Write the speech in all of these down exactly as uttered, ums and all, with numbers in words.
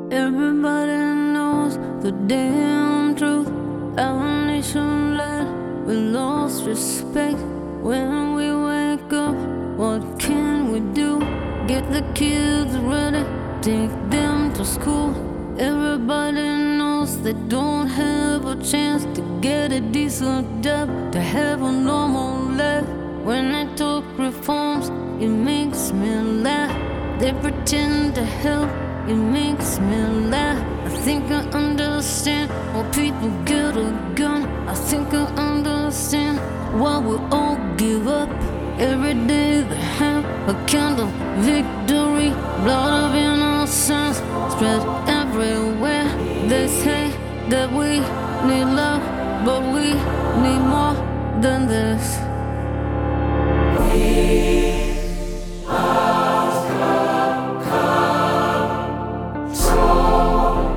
Everybody knows the damn truth. Our nation led, we lost respect. When we wake up, what can we do? Get the kids ready, take them to school. Everybody knows they don't have a chance to get a decent job, to have a normal life. When I talk reforms, it makes me laugh. They pretend to help, it makes me laugh. I think I understand why people get a gun. I think I understand why we all give up. Every day they have a kind of victory. Blood of innocence spread everywhere. They say that we need love, but we need more than this. We must come, come, so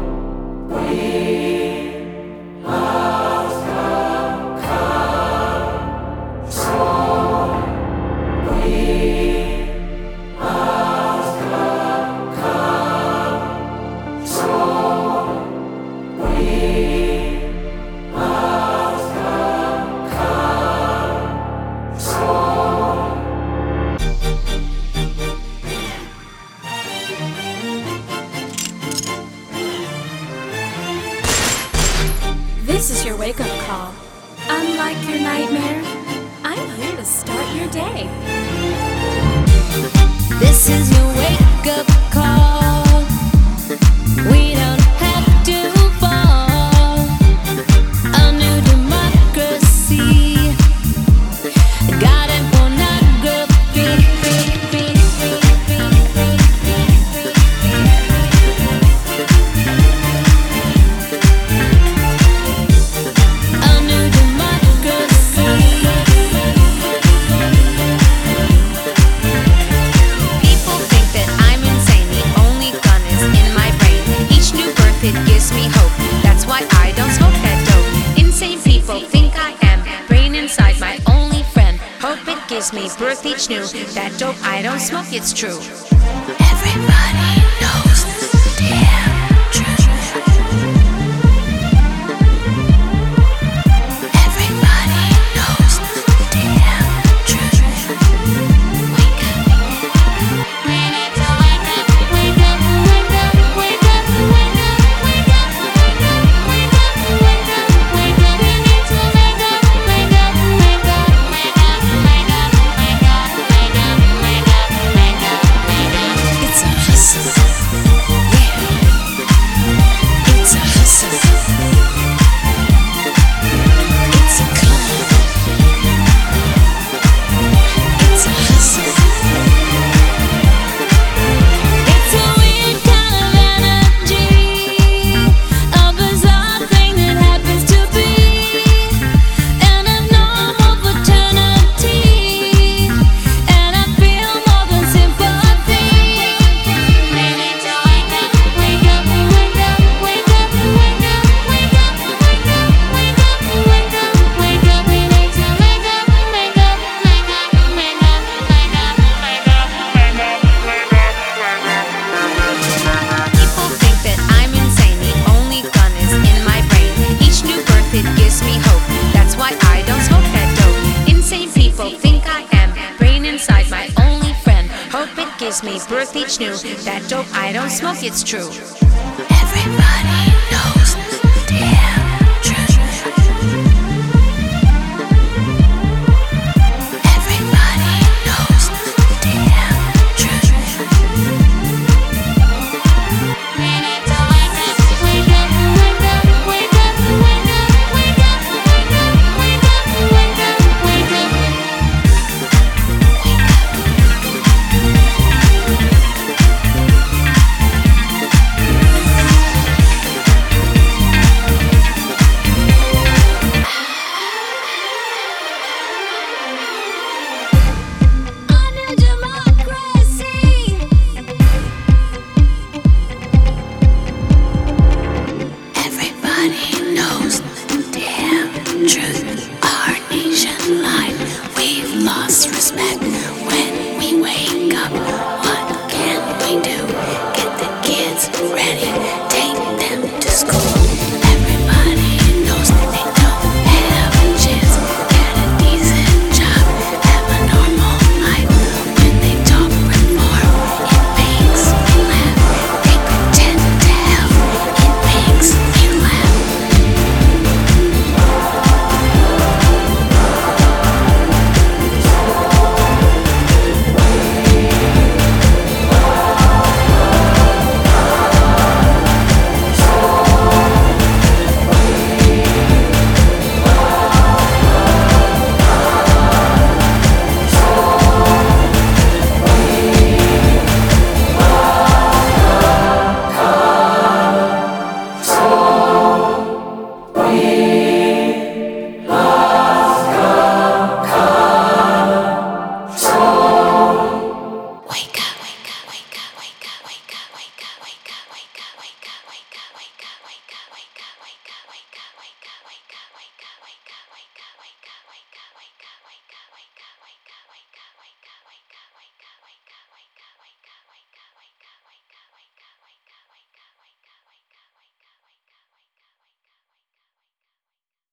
we must come, come, so we must come, come, so we must come, come, so. This is your wake-up call. Unlike your nightmare, I'm here to start your day. This is your wake-up call. We don't have to fall. A new democracy. Guided pornography. A new democracy. People think that I'm insane, the only gun is in my brain. Each new birth, it gives me hope, that's why I don't smoke that dope. Insane people think I am, brain inside my only friend. Hope it gives me birth each new, that dope I don't smoke, it's true. Everybody knows the damn truth. Everybody knows the damn truth. Wake up. We need to wake up, wake up, wake up, wake up, wake up, wake up, wake up, wake up, wake up, wake up. We need to wake up, wake up, wake up, wake up, wake up, wake up, wake up, wake up, wake up, wake up. It's a hustle, yeah. It's a hustle. It's a climb. It's a hustle. It's a weird kind of energy, a bizarre thing that happens to be an abnormal fraternity, and I feel more than sympathy. We need to wake up, Wake up, wake up, wake up, wake up, wake up, wake up, wake up, wake up, wake up. We need to wake up, wake up, wake up, wake up, wake up, wake up, wake up, wake up, People think that I'm insane, the only gun is in my brain. Each new birth, it gives me hope, that's why I don't smoke that dope. Insane people think I am, brain inside my only friend. Hope it gives me birth each new, that dope I don't smoke, it's true.